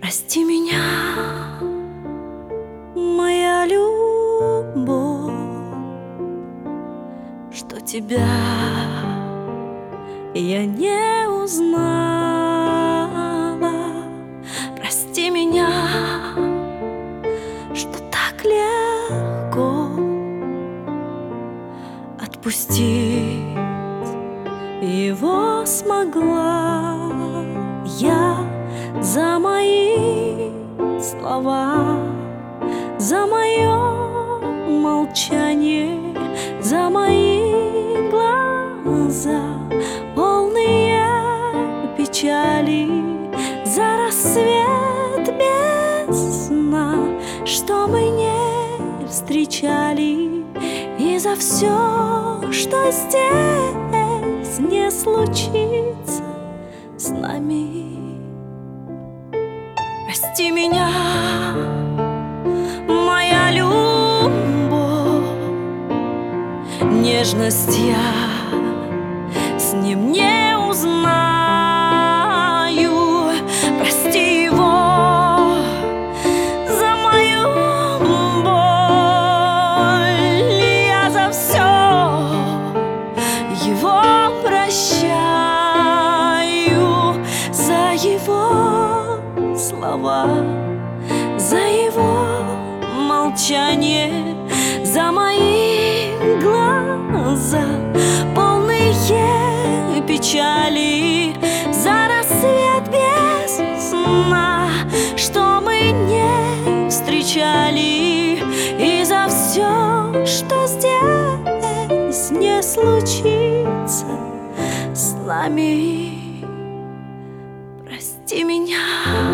Прости меня, моя любовь, что тебя я не узнала. Прости меня, что так легко отпустить его смогла я. За мои слова, за мое молчание, за мои глаза, полные печали, за рассвет без сна, что мы не встречали, и за все, что здесь не случится с нами. Прости меня, моя любовь, нежность я с ним не узнаю. Прости его за мою боль, я за все его прощаю, за его слова, за его молчание, за мои глаза, полные печали, за рассвет без сна, что мы не встречали, и за все, что здесь не случится с нами. Прости меня.